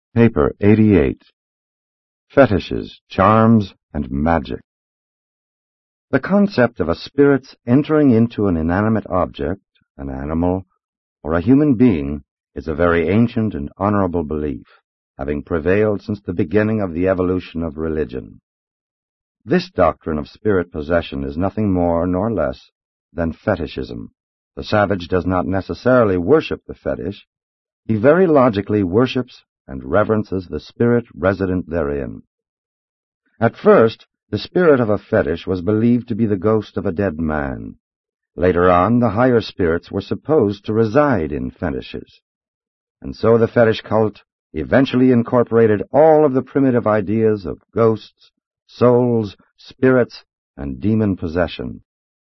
Paper 88. Fetishes, Charms, and Magic. The concept of a spirit's entering into an inanimate object, an animal, or a human being is a very ancient and honorable belief, having prevailed since the beginning of the evolution of religion. This doctrine of spirit possession is nothing more nor less than fetishism. The savage does not necessarily worship the fetish. He very logically worships and reverences the spirit resident therein. At first, the spirit of a fetish was believed to be the ghost of a dead man. Later on, the higher spirits were supposed to reside in fetishes. And so the fetish cult eventually incorporated all of the primitive ideas of ghosts, souls, spirits, and demon possession.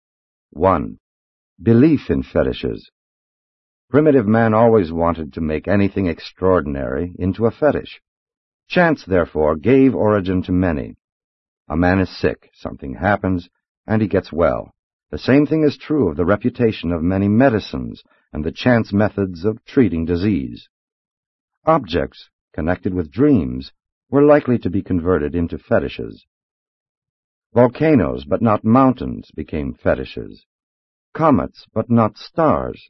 1. Belief in fetishes. Primitive man always wanted to make anything extraordinary into a fetish. Chance, therefore, gave origin to many. A man is sick, something happens, and he gets well. The same thing is true of the reputation of many medicines and the chance methods of treating disease. Objects connected with dreams were likely to be converted into fetishes. Volcanoes, but not mountains, became fetishes. Comets, but not stars.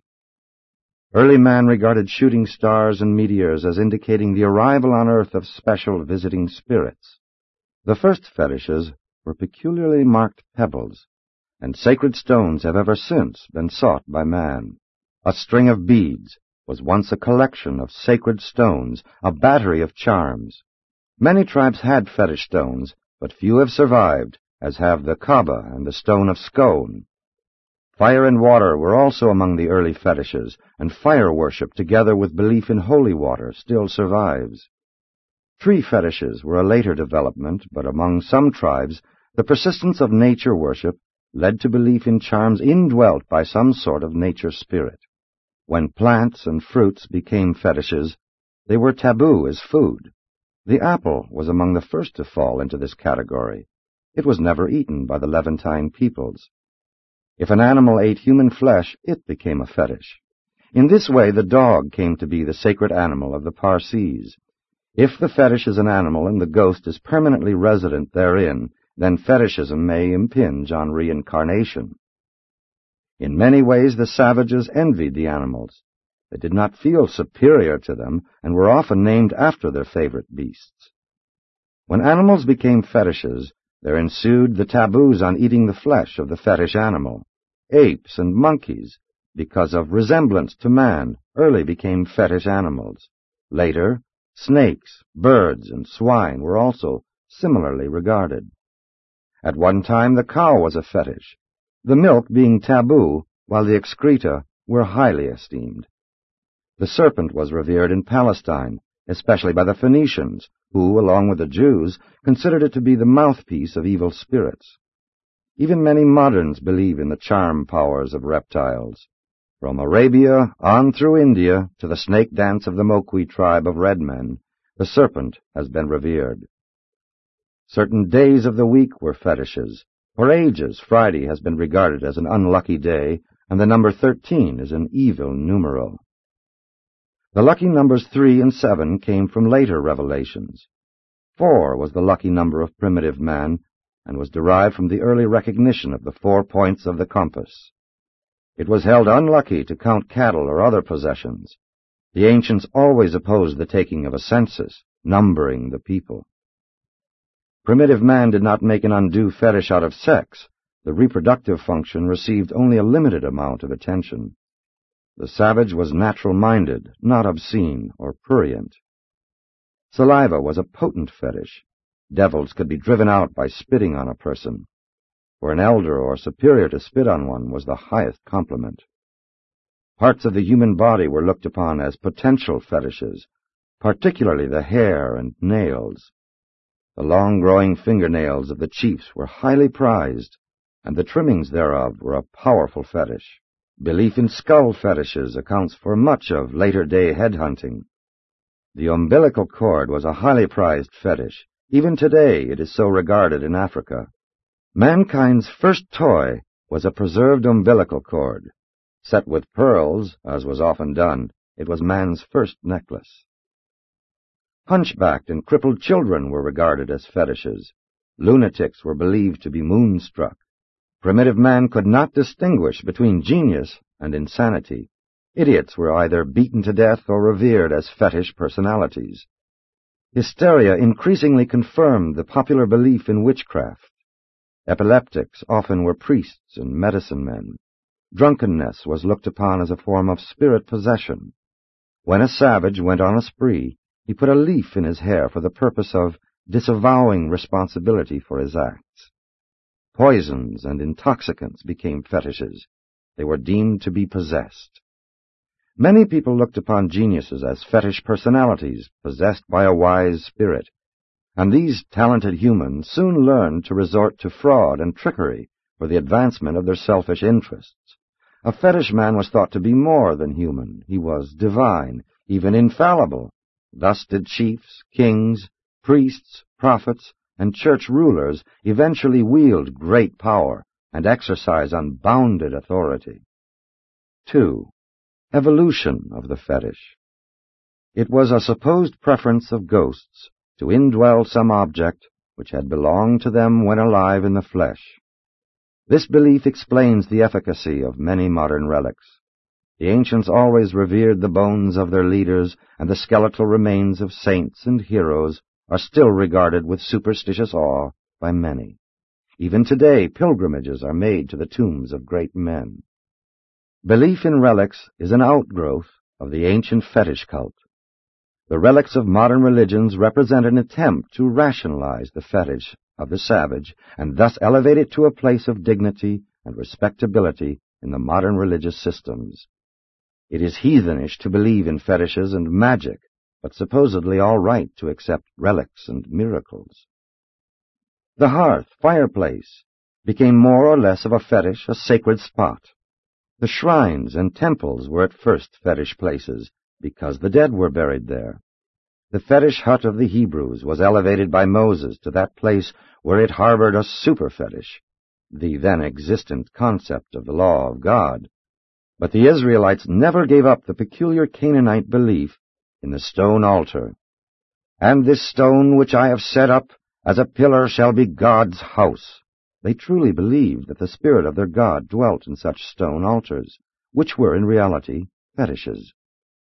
Early man regarded shooting stars and meteors as indicating the arrival on Earth of special visiting spirits. The first fetishes were peculiarly marked pebbles, and sacred stones have ever since been sought by man. A string of beads was once a collection of sacred stones, a battery of charms. Many tribes had fetish stones, but few have survived, as have the Kaaba and the stone of Scone. Fire and water were also among the early fetishes, and fire worship, together with belief in holy water, still survives. Tree fetishes were a later development, but among some tribes, the persistence of nature worship led to belief in charms indwelt by some sort of nature spirit. When plants and fruits became fetishes, they were taboo as food. The apple was among the first to fall into this category. It was never eaten by the Levantine peoples. If an animal ate human flesh, it became a fetish. In this way, the dog came to be the sacred animal of the Parsees. If the fetish is an animal and the ghost is permanently resident therein, then fetishism may impinge on reincarnation. In many ways, the savages envied the animals. They did not feel superior to them and were often named after their favorite beasts. When animals became fetishes, there ensued the taboos on eating the flesh of the fetish animal. Apes and monkeys, because of resemblance to man, early became fetish animals. Later, snakes, birds, and swine were also similarly regarded. At one time, the cow was a fetish, the milk being taboo, while the excreta were highly esteemed. The serpent was revered in Palestine, especially by the Phoenicians, who, along with the Jews, considered it to be the mouthpiece of evil spirits. Even many moderns believe in the charm powers of reptiles. From Arabia on through India to the snake dance of the Moqui tribe of red men, the serpent has been revered. Certain days of the week were fetishes. For ages, Friday has been regarded as an unlucky day, and the number 13 is an evil numeral. The lucky numbers 3 and 7 came from later revelations. 4 was the lucky number of primitive man, and was derived from the early recognition of the 4 points of the compass. It was held unlucky to count cattle or other possessions. The ancients always opposed the taking of a census, numbering the people. Primitive man did not make an undue fetish out of sex. The reproductive function received only a limited amount of attention. The savage was natural-minded, not obscene or prurient. Saliva was a potent fetish. Devils could be driven out by spitting on a person. For an elder or superior to spit on one was the highest compliment. Parts of the human body were looked upon as potential fetishes, particularly the hair and nails. The long-growing fingernails of the chiefs were highly prized, and the trimmings thereof were a powerful fetish. Belief in skull fetishes accounts for much of later-day headhunting. The umbilical cord was a highly prized fetish. Even today it is so regarded in Africa. Mankind's first toy was a preserved umbilical cord. Set with pearls, as was often done, it was man's first necklace. Hunchbacked and crippled children were regarded as fetishes. Lunatics were believed to be moonstruck. Primitive man could not distinguish between genius and insanity. Idiots were either beaten to death or revered as fetish personalities. Hysteria increasingly confirmed the popular belief in witchcraft. Epileptics often were priests and medicine men. Drunkenness was looked upon as a form of spirit possession. When a savage went on a spree, he put a leaf in his hair for the purpose of disavowing responsibility for his acts. Poisons and intoxicants became fetishes. They were deemed to be possessed. Many people looked upon geniuses as fetish personalities possessed by a wise spirit, and these talented humans soon learned to resort to fraud and trickery for the advancement of their selfish interests. A fetish man was thought to be more than human. He was divine, even infallible. Thus did chiefs, kings, priests, prophets, and church rulers eventually wield great power and exercise unbounded authority. 2. Evolution of the fetish. It was a supposed preference of ghosts to indwell some object which had belonged to them when alive in the flesh. This belief explains the efficacy of many modern relics. The ancients always revered the bones of their leaders, and the skeletal remains of saints and heroes are still regarded with superstitious awe by many. Even today, pilgrimages are made to the tombs of great men. Belief in relics is an outgrowth of the ancient fetish cult. The relics of modern religions represent an attempt to rationalize the fetish of the savage and thus elevate it to a place of dignity and respectability in the modern religious systems. It is heathenish to believe in fetishes and magic, but supposedly all right to accept relics and miracles. The hearth, fireplace, became more or less of a fetish, a sacred spot. The shrines and temples were at first fetish places, because the dead were buried there. The fetish hut of the Hebrews was elevated by Moses to that place where it harbored a super-fetish, the then existent concept of the law of God. But the Israelites never gave up the peculiar Canaanite belief in the stone altar. And this stone which I have set up as a pillar shall be God's house. They truly believed that the spirit of their God dwelt in such stone altars, which were in reality fetishes.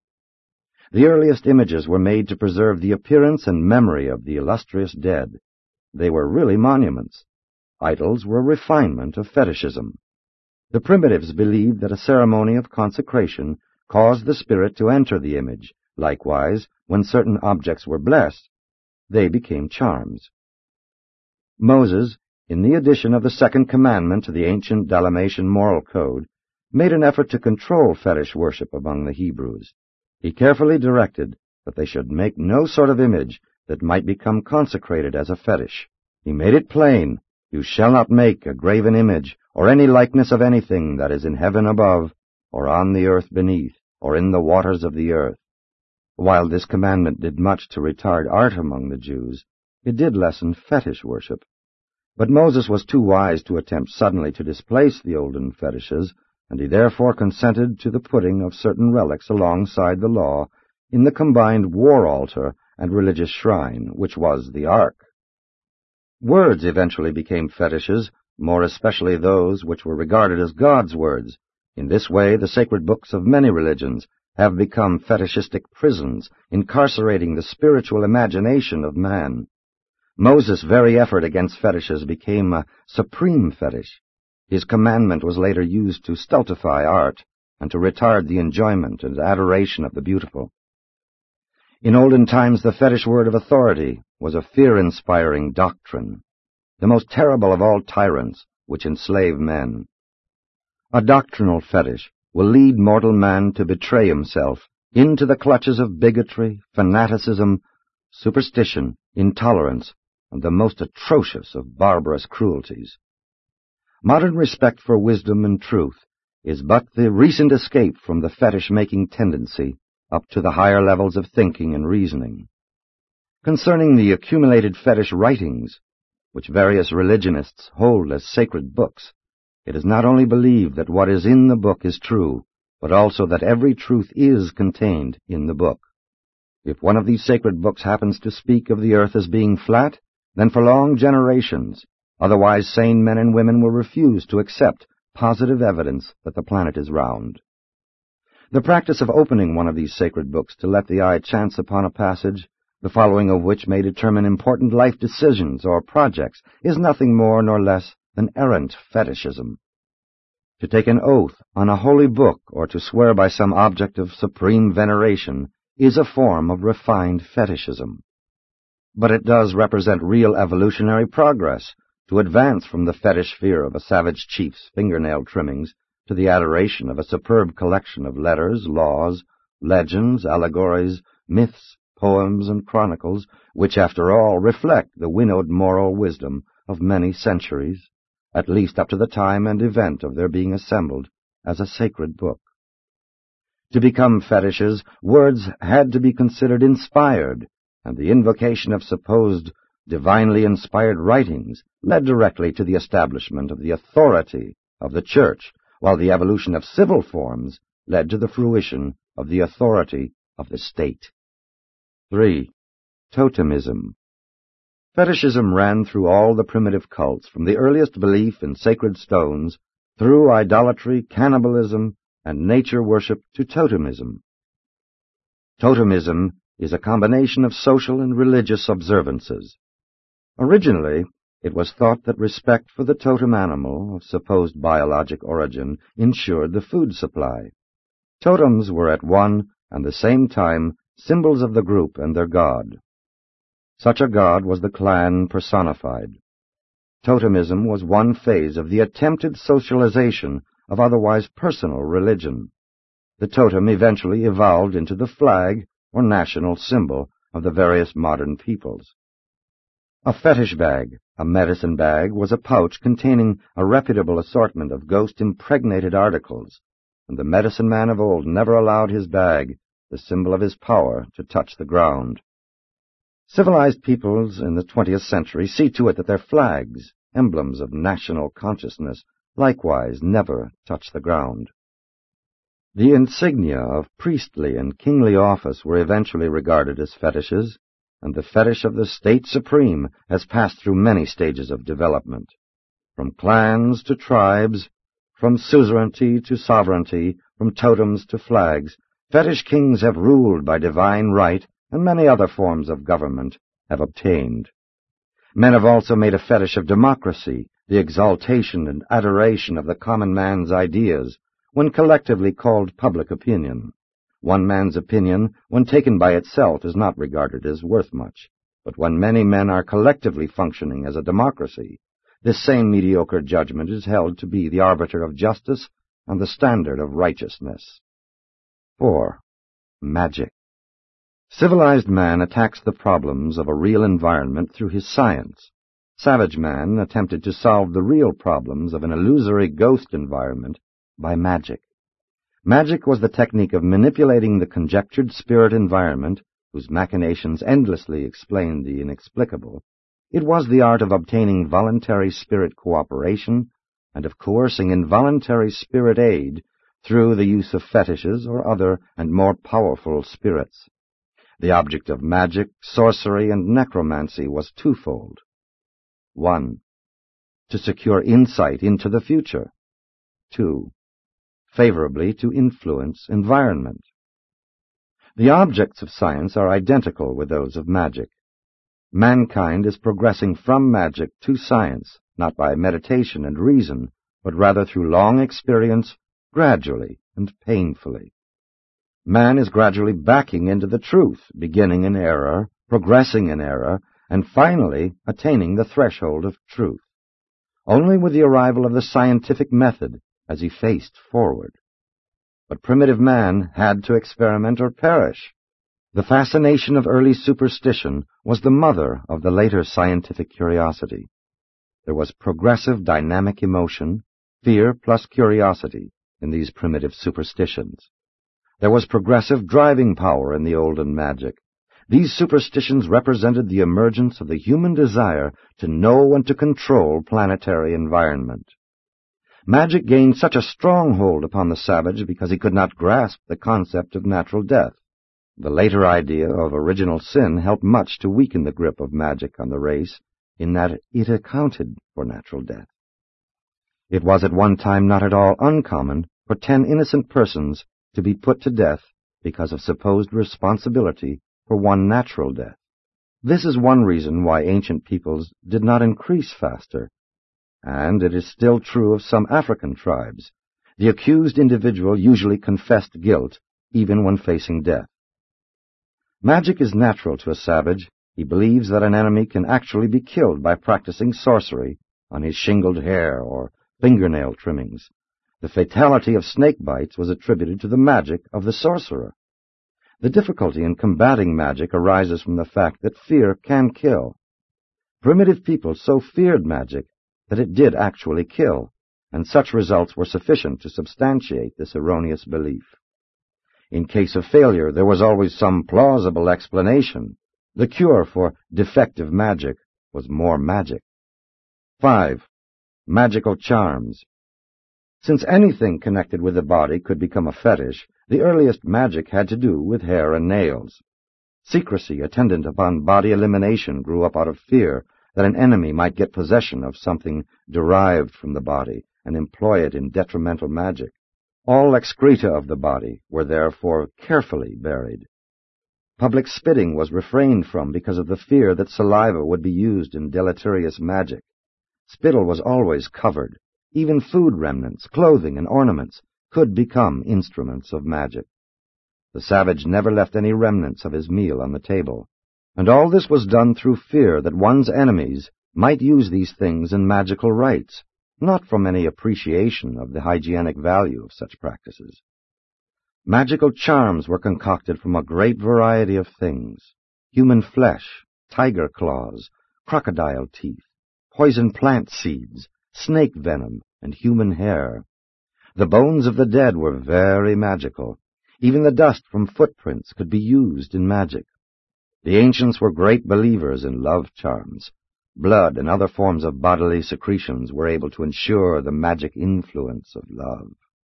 The earliest images were made to preserve the appearance and memory of the illustrious dead. They were really monuments. Idols were a refinement of fetishism. The primitives believed that a ceremony of consecration caused the spirit to enter the image. Likewise, when certain objects were blessed, they became charms. Moses, in the addition of the second commandment to the ancient Dalmatian moral code, made an effort to control fetish worship among the Hebrews. He carefully directed that they should make no sort of image that might become consecrated as a fetish. He made it plain, "You shall not make a graven image, or any likeness of anything that is in heaven above, or on the earth beneath, or in the waters of the earth." While this commandment did much to retard art among the Jews, it did lessen fetish worship. But Moses was too wise to attempt suddenly to displace the olden fetishes, and he therefore consented to the putting of certain relics alongside the law in the combined war altar and religious shrine, which was the Ark. Words eventually became fetishes, more especially those which were regarded as God's words. In this way, the sacred books of many religions have become fetishistic prisons, incarcerating the spiritual imagination of man. Moses' very effort against fetishes became a supreme fetish. His commandment was later used to stultify art and to retard the enjoyment and adoration of the beautiful. In olden times, the fetish word of authority was a fear-inspiring doctrine, the most terrible of all tyrants which enslave men. A doctrinal fetish will lead mortal man to betray himself into the clutches of bigotry, fanaticism, superstition, intolerance, and the most atrocious of barbarous cruelties. Modern respect for wisdom and truth is but the recent escape from the fetish-making tendency up to the higher levels of thinking and reasoning. Concerning the accumulated fetish writings, which various religionists hold as sacred books, it is not only believed that what is in the book is true, but also that every truth is contained in the book. If one of these sacred books happens to speak of the earth as being flat, then for long generations, otherwise sane men and women will refuse to accept positive evidence that the planet is round. The practice of opening one of these sacred books to let the eye chance upon a passage, the following of which may determine important life decisions or projects, is nothing more nor less than errant fetishism. To take an oath on a holy book or to swear by some object of supreme veneration is a form of refined fetishism. But it does represent real evolutionary progress to advance from the fetish fear of a savage chief's fingernail trimmings to the adoration of a superb collection of letters, laws, legends, allegories, myths, poems, and chronicles, which, after all, reflect the winnowed moral wisdom of many centuries, at least up to the time and event of their being assembled as a sacred book. To become fetishes, words had to be considered inspired, and the invocation of supposed divinely inspired writings led directly to the establishment of the authority of the Church, while the evolution of civil forms led to the fruition of the authority of the state. 3. Totemism. Fetishism ran through all the primitive cults, from the earliest belief in sacred stones, through idolatry, cannibalism, and nature worship to totemism. Totemism is a combination of social and religious observances. Originally, it was thought that respect for the totem animal of supposed biologic origin ensured the food supply. Totems were at one and the same time symbols of the group and their god. Such a god was the clan personified. Totemism was one phase of the attempted socialization of otherwise personal religion. The totem eventually evolved into the flag or national symbol of the various modern peoples. A fetish bag, a medicine bag, was a pouch containing a reputable assortment of ghost-impregnated articles, and the medicine man of old never allowed his bag, the symbol of his power, to touch the ground. Civilized peoples in the 20th century see to it that their flags, emblems of national consciousness, likewise never touch the ground. The insignia of priestly and kingly office were eventually regarded as fetishes, and the fetish of the state supreme has passed through many stages of development. From clans to tribes, from suzerainty to sovereignty, from totems to flags, fetish kings have ruled by divine right, and many other forms of government have obtained. Men have also made a fetish of democracy, the exaltation and adoration of the common man's ideas, when collectively called public opinion. One man's opinion, when taken by itself, is not regarded as worth much, but when many men are collectively functioning as a democracy, this same mediocre judgment is held to be the arbiter of justice and the standard of righteousness. 4. Magic. Civilized man attacks the problems of a real environment through his science. Savage man attempted to solve the real problems of an illusory ghost environment by magic. Magic was the technique of manipulating the conjectured spirit environment, whose machinations endlessly explained the inexplicable. It was the art of obtaining voluntary spirit cooperation and of coercing involuntary spirit aid through the use of fetishes or other and more powerful spirits. The object of magic, sorcery, and necromancy was twofold. 1. To secure insight into the future. 2. Favorably to influence environment. The objects of science are identical with those of magic. Mankind is progressing from magic to science, not by meditation and reason, but rather through long experience, gradually and painfully. Man is gradually backing into the truth, beginning in error, progressing in error, and finally attaining the threshold of truth. Only with the arrival of the scientific method has he faced forward. But primitive man had to experiment or perish. The fascination of early superstition was the mother of the later scientific curiosity. There was progressive dynamic emotion, fear plus curiosity, in these primitive superstitions. There was progressive driving power in the olden magic. These superstitions represented the emergence of the human desire to know and to control planetary environment. Magic gained such a strong hold upon the savage because he could not grasp the concept of natural death. The later idea of original sin helped much to weaken the grip of magic on the race in that it accounted for natural death. It was at one time not at all uncommon for 10 innocent persons to be put to death because of supposed responsibility for one natural death. This is one reason why ancient peoples did not increase faster, and it is still true of some African tribes. The accused individual usually confessed guilt even when facing death. Magic is natural to a savage. He believes that an enemy can actually be killed by practicing sorcery on his shingled hair or fingernail trimmings. The fatality of snake bites was attributed to the magic of the sorcerer. The difficulty in combating magic arises from the fact that fear can kill. Primitive people so feared magic that it did actually kill, and such results were sufficient to substantiate this erroneous belief. In case of failure, there was always some plausible explanation. The cure for defective magic was more magic. 5. Magical charms. Since anything connected with the body could become a fetish, the earliest magic had to do with hair and nails. Secrecy attendant upon body elimination grew up out of fear that an enemy might get possession of something derived from the body and employ it in detrimental magic. All excreta of the body were therefore carefully buried. Public spitting was refrained from because of the fear that saliva would be used in deleterious magic. Spittle was always covered. Even food remnants, clothing, and ornaments could become instruments of magic. The savage never left any remnants of his meal on the table, and all this was done through fear that one's enemies might use these things in magical rites, not from any appreciation of the hygienic value of such practices. Magical charms were concocted from a great variety of things: human flesh, tiger claws, crocodile teeth, poison plant seeds, snake venom, and human hair. The bones of the dead were very magical. Even the dust from footprints could be used in magic. The ancients were great believers in love charms. Blood and other forms of bodily secretions were able to ensure the magic influence of love.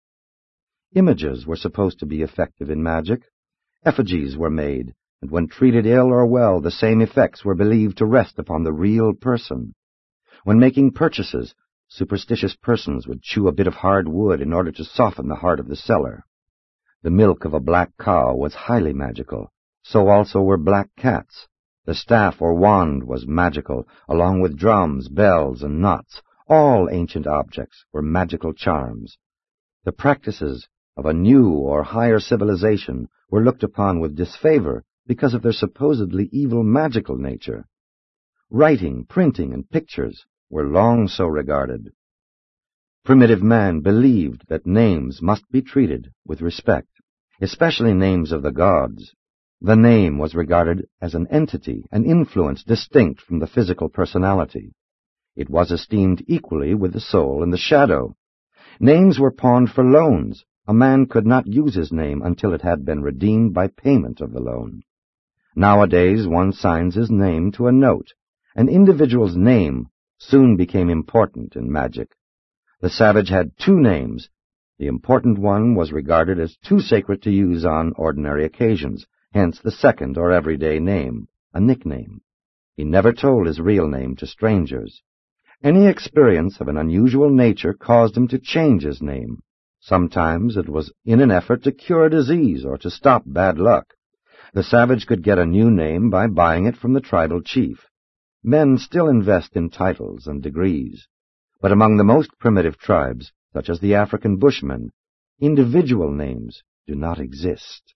Images were supposed to be effective in magic. Effigies were made, and when treated ill or well, the same effects were believed to rest upon the real person. When making purchases, superstitious persons would chew a bit of hard wood in order to soften the heart of the seller. The milk of a black cow was highly magical. So also were black cats. The staff or wand was magical, along with drums, bells, and knots. All ancient objects were magical charms. The practices of a new or higher civilization were looked upon with disfavor because of their supposedly evil magical nature. Writing, printing, and pictures were long so regarded. Primitive man believed that names must be treated with respect, especially names of the gods. The name was regarded as an entity, an influence distinct from the physical personality. It was esteemed equally with the soul and the shadow. Names were pawned for loans. A man could not use his name until it had been redeemed by payment of the loan. Nowadays one signs his name to a note. An individual's name soon became important in magic. The savage had 2 names. The important one was regarded as too sacred to use on ordinary occasions, hence the second or everyday name, a nickname. He never told his real name to strangers. Any experience of an unusual nature caused him to change his name. Sometimes it was in an effort to cure a disease or to stop bad luck. The savage could get a new name by buying it from the tribal chief. Men still invest in titles and degrees, but among the most primitive tribes, such as the African Bushmen, individual names do not exist.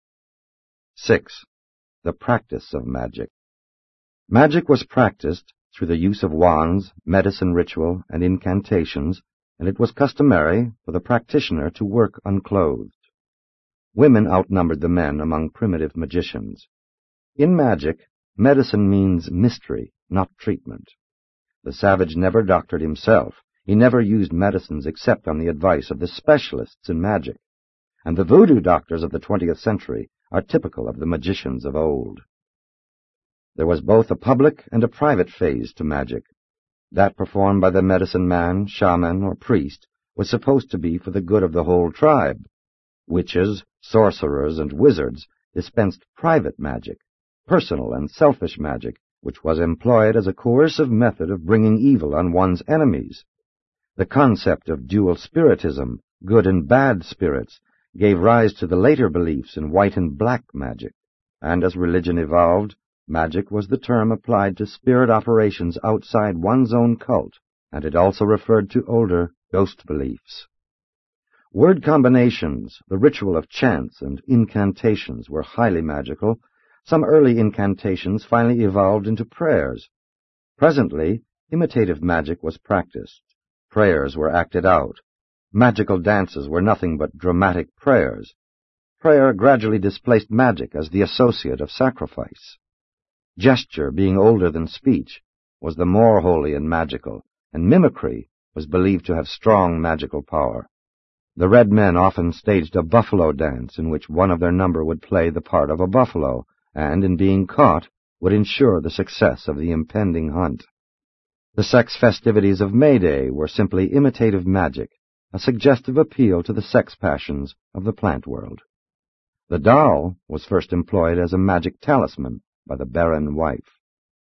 6. The practice of magic. Magic was practiced through the use of wands, medicine ritual, and incantations, and it was customary for the practitioner to work unclothed. Women outnumbered the men among primitive magicians. In magic, medicine means mystery, not treatment. The savage never doctored himself. He never used medicines except on the advice of the specialists in magic, and the voodoo doctors of the 20th century are typical of the magicians of old. There was both a public and a private phase to magic. That performed by the medicine man, shaman, or priest was supposed to be for the good of the whole tribe. Witches, sorcerers, and wizards dispensed private magic, personal and selfish magic, which was employed as a coercive method of bringing evil on one's enemies. The concept of dual spiritism, good and bad spirits, gave rise to the later beliefs in white and black magic, and as religion evolved, magic was the term applied to spirit operations outside one's own cult, and it also referred to older ghost beliefs. Word combinations, the ritual of chants and incantations were highly magical. Some early incantations finally evolved into prayers. Presently, imitative magic was practiced. Prayers were acted out. Magical dances were nothing but dramatic prayers. Prayer gradually displaced magic as the associate of sacrifice. Gesture, being older than speech, was the more holy and magical, and mimicry was believed to have strong magical power. The red men often staged a buffalo dance in which one of their number would play the part of a buffalo, and, in being caught, would ensure the success of the impending hunt. The sex festivities of May Day were simply imitative magic, a suggestive appeal to the sex passions of the plant world. The doll was first employed as a magic talisman by the barren wife.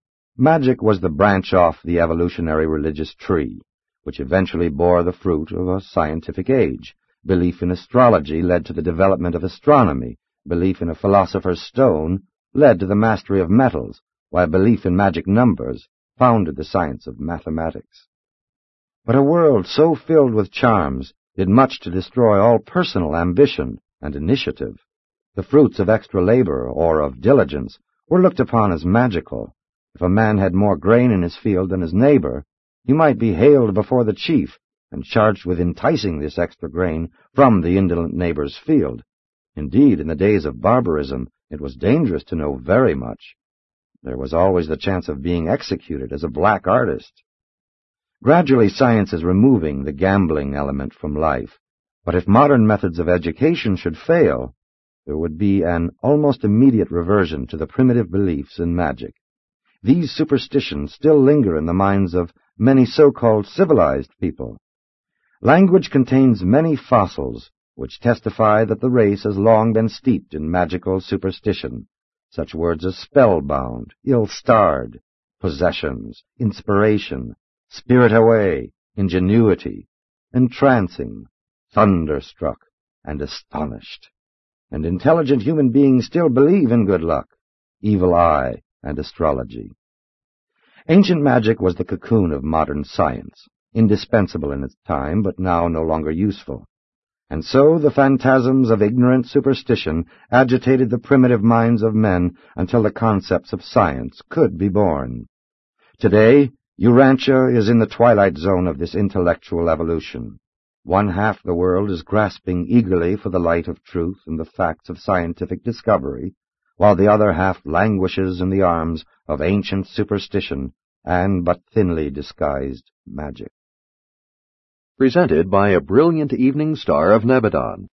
Magic was the branch off the evolutionary religious tree, which eventually bore the fruit of a scientific age. Belief in astrology led to the development of astronomy. Belief in a philosopher's stone led to the mastery of metals, while belief in magic numbers founded the science of mathematics. But a world so filled with charms did much to destroy all personal ambition and initiative. The fruits of extra labor or of diligence were looked upon as magical. If a man had more grain in his field than his neighbor, he might be haled before the chief and charged with enticing this extra grain from the indolent neighbor's field. Indeed, in the days of barbarism, it was dangerous to know very much. There was always the chance of being executed as a black artist. Gradually, science is removing the gambling element from life, but if modern methods of education should fail, there would be an almost immediate reversion to the primitive beliefs in magic. These superstitions still linger in the minds of many so-called civilized people. Language contains many fossils which testify that the race has long been steeped in magical superstition, such words as spellbound, ill-starred, possessions, inspiration, spirit away, ingenuity, entrancing, thunderstruck, and astonished. And intelligent human beings still believe in good luck, evil eye, and astrology. Ancient magic was the cocoon of modern science, indispensable in its time, but now no longer useful. And so the phantasms of ignorant superstition agitated the primitive minds of men until the concepts of science could be born. Today, Urantia is in the twilight zone of this intellectual evolution. One half the world is grasping eagerly for the light of truth and the facts of scientific discovery, while the other half languishes in the arms of ancient superstition and but thinly disguised magic. Presented by a brilliant evening star of Nebadon.